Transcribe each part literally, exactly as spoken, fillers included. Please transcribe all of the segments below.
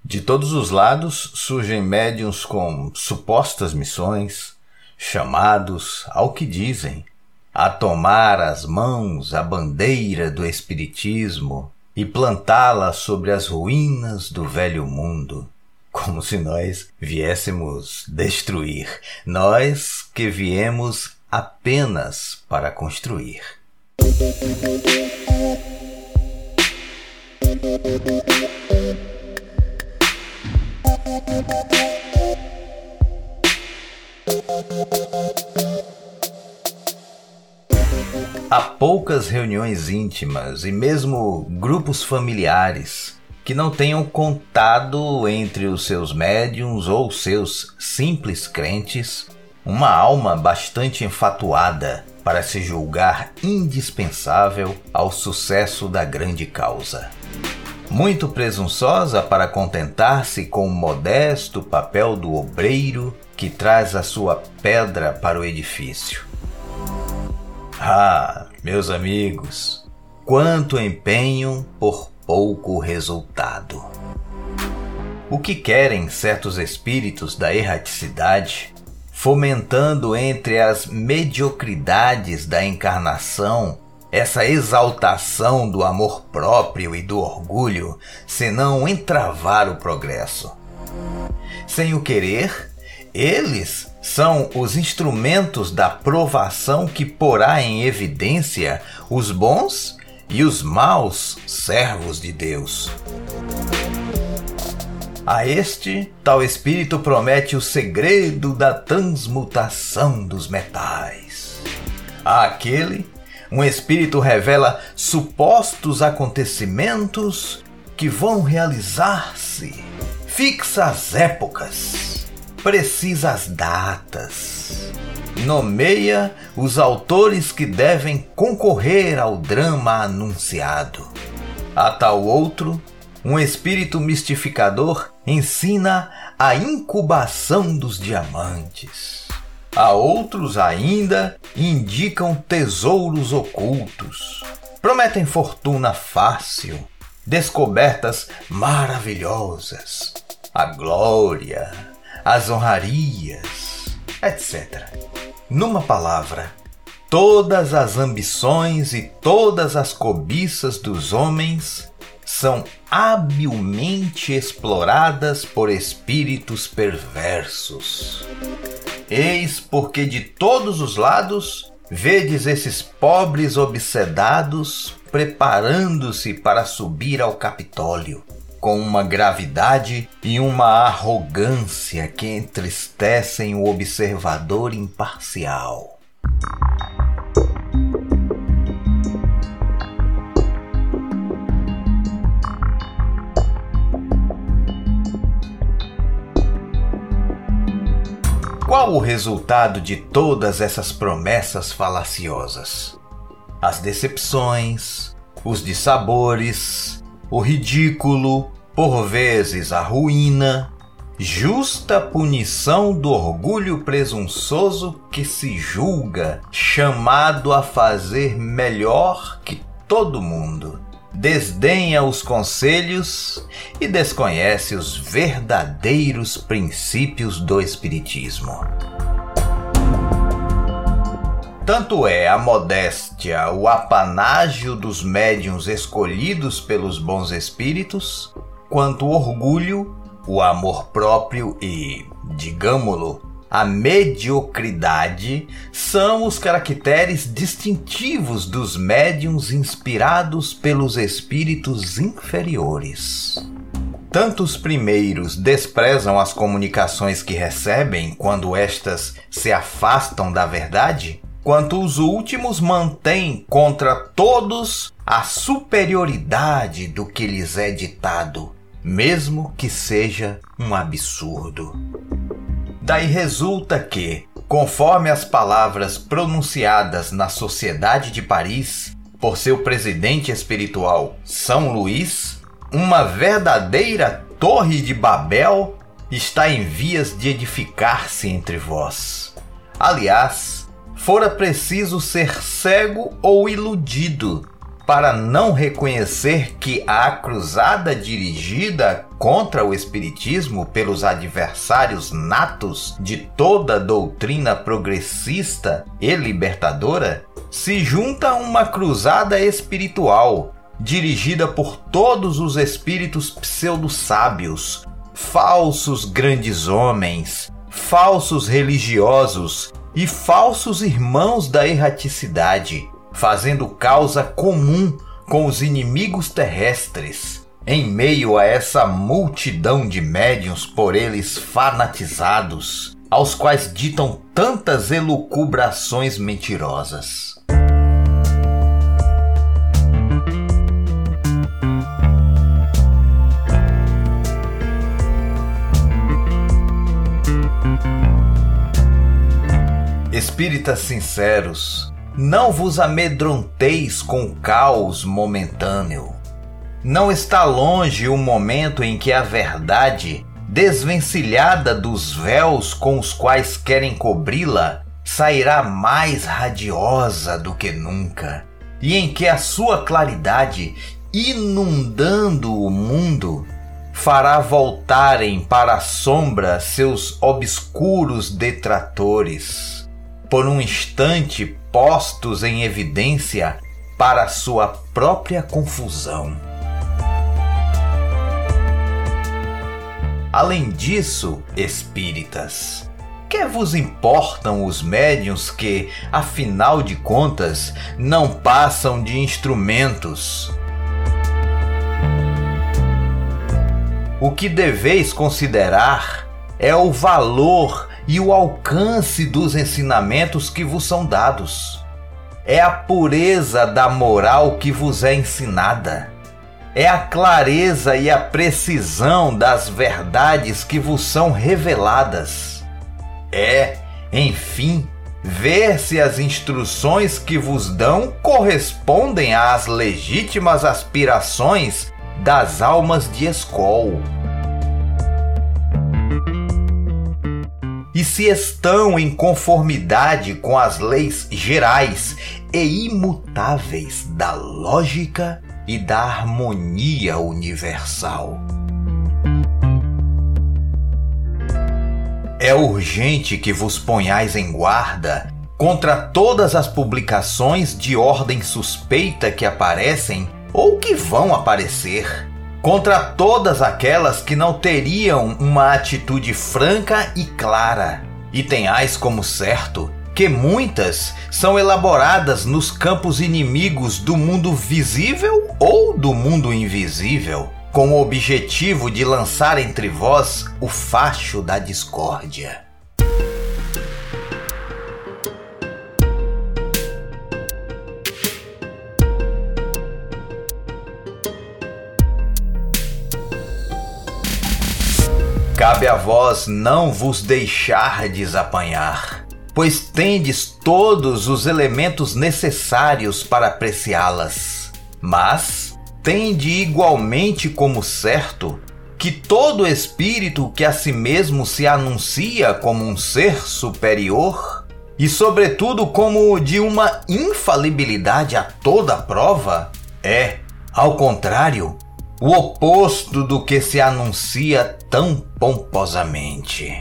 De todos os lados surgem médiuns com supostas missões, chamados, ao que dizem, a tomar às mãos a bandeira do espiritismo e plantá-la sobre as ruínas do velho mundo, como se nós viéssemos destruir, nós que viemos apenas para construir. Há poucas reuniões íntimas e mesmo grupos familiares que não tenham contado entre os seus médiuns ou seus simples crentes uma alma bastante enfatuada para se julgar indispensável ao sucesso da grande causa. Muito presunçosa para contentar-se com o modesto papel do obreiro que traz a sua pedra para o edifício. Ah, meus amigos, quanto empenho por pouco resultado. O que querem certos espíritos da erraticidade, fomentando entre as mediocridades da encarnação essa exaltação do amor próprio e do orgulho, senão entravar o progresso? Sem o querer, eles são os instrumentos da provação que porá em evidência os bons e os maus servos de Deus. A este, tal espírito promete o segredo da transmutação dos metais. Àquele, um espírito revela supostos acontecimentos que vão realizar-se. Fixa as épocas, precisa as datas, nomeia os autores que devem concorrer ao drama anunciado. A tal outro, um espírito mistificador ensina a incubação dos diamantes. A outros ainda indicam tesouros ocultos, prometem fortuna fácil, descobertas maravilhosas, a glória, as honrarias, etcétera. Numa palavra, todas as ambições e todas as cobiças dos homens são habilmente exploradas por espíritos perversos. Eis porque de todos os lados vedes esses pobres obsedados preparando-se para subir ao Capitólio, com uma gravidade e uma arrogância que entristecem o observador imparcial. Qual o resultado de todas essas promessas falaciosas? As decepções, os dissabores, o ridículo, por vezes a ruína, justa punição do orgulho presunçoso que se julga chamado a fazer melhor que todo mundo. Desdenha os conselhos e desconhece os verdadeiros princípios do espiritismo. Tanto é a modéstia o apanágio dos médiuns escolhidos pelos bons espíritos, quanto o orgulho, o amor próprio e, digamo-lo, a mediocridade são os caracteres distintivos dos médiuns inspirados pelos espíritos inferiores. Tanto os primeiros desprezam as comunicações que recebem quando estas se afastam da verdade, quanto os últimos mantêm contra todos a superioridade do que lhes é ditado, mesmo que seja um absurdo. Daí resulta que, conforme as palavras pronunciadas na Sociedade de Paris por seu presidente espiritual São Luís, uma verdadeira Torre de Babel está em vias de edificar-se entre vós. Aliás, fora preciso ser cego ou iludido para não reconhecer que a cruzada dirigida contra o espiritismo pelos adversários natos de toda doutrina progressista e libertadora, se junta uma cruzada espiritual dirigida por todos os espíritos pseudo-sábios, falsos grandes homens, falsos religiosos e falsos irmãos da erraticidade, fazendo causa comum com os inimigos terrestres, em meio a essa multidão de médiuns por eles fanatizados, aos quais ditam tantas elucubrações mentirosas. Espíritas sinceros, não vos amedronteis com o caos momentâneo. Não está longe o momento em que a verdade, desvencilhada dos véus com os quais querem cobri-la, sairá mais radiosa do que nunca, e em que a sua claridade, inundando o mundo, fará voltarem para a sombra seus obscuros detratores, por um instante postos em evidência para sua própria confusão. Além disso, espíritas, que vos importam os médiuns que, afinal de contas, não passam de instrumentos? O que deveis considerar é o valor e o alcance dos ensinamentos que vos são dados. É a pureza da moral que vos é ensinada. É a clareza e a precisão das verdades que vos são reveladas. É, enfim, ver se as instruções que vos dão correspondem às legítimas aspirações das almas de escol. E se estão em conformidade com as leis gerais e imutáveis da lógica e da harmonia universal. É urgente que vos ponhais em guarda contra todas as publicações de ordem suspeita que aparecem ou que vão aparecer, contra todas aquelas que não teriam uma atitude franca e clara, e tenhais como certo que muitas são elaboradas nos campos inimigos do mundo visível ou do mundo invisível, com o objetivo de lançar entre vós o facho da discórdia. Cabe a vós não vos deixardes apanhar, pois tendes todos os elementos necessários para apreciá-las. Mas tende igualmente como certo que todo espírito que a si mesmo se anuncia como um ser superior, e sobretudo como de uma infalibilidade a toda prova, é, ao contrário, o oposto do que se anuncia tão pomposamente.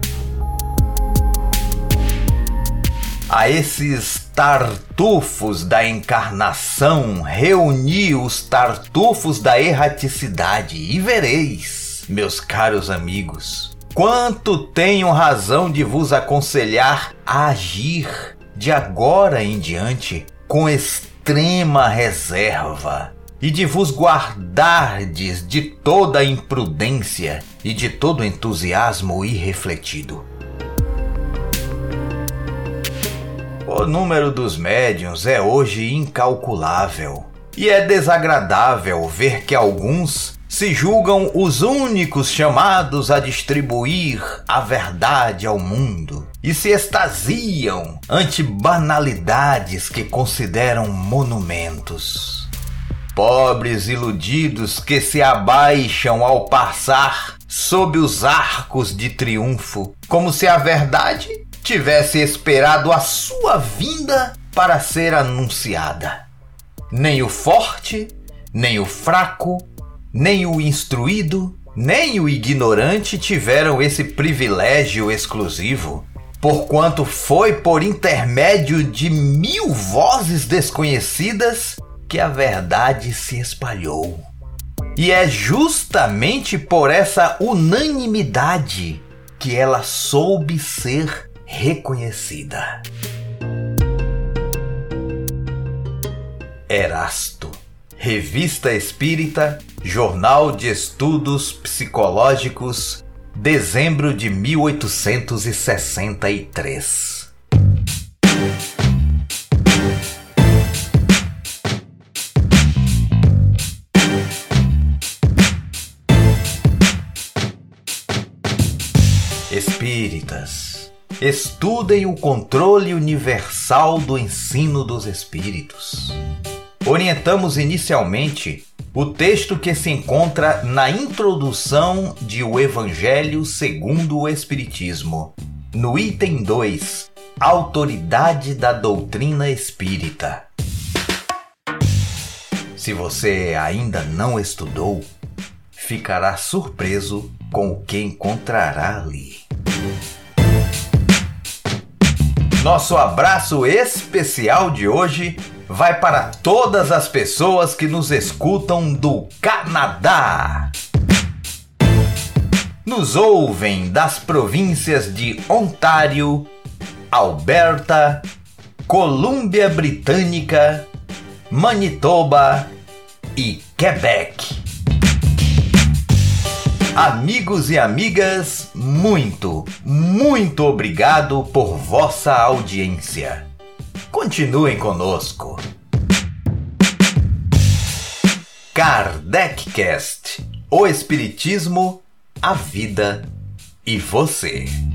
A esses tartufos da encarnação reuni os tartufos da erraticidade e vereis, meus caros amigos, quanto tenho razão de vos aconselhar a agir de agora em diante com extrema reserva, e de vos guardardes de toda imprudência e de todo entusiasmo irrefletido. O número dos médiuns é hoje incalculável, e é desagradável ver que alguns se julgam os únicos chamados a distribuir a verdade ao mundo, e se extasiam ante banalidades que consideram monumentos. Pobres iludidos que se abaixam ao passar sob os arcos de triunfo, como se a verdade tivesse esperado a sua vinda para ser anunciada. Nem o forte, nem o fraco, nem o instruído, Nem o ignorante tiveram esse privilégio exclusivo, porquanto foi por intermédio de mil vozes desconhecidas que a verdade se espalhou. E é justamente por essa unanimidade que ela soube ser reconhecida. Erasto, Revista Espírita, Jornal de Estudos Psicológicos, dezembro de mil oitocentos e sessenta e três. Espíritas, estudem o controle universal do ensino dos espíritos. Orientamos inicialmente o texto que se encontra na introdução de O Evangelho segundo o Espiritismo, no item dois, Autoridade da Doutrina Espírita. Se você ainda não estudou, ficará surpreso com o que encontrará ali. Nosso abraço especial de hoje vai para todas as pessoas que nos escutam do Canadá. Nos ouvem das províncias de Ontário, Alberta, Colômbia Britânica, Manitoba e Quebec. Amigos e amigas, muito, muito obrigado por vossa audiência. Continuem conosco. KardecCast, o Espiritismo, a vida e você.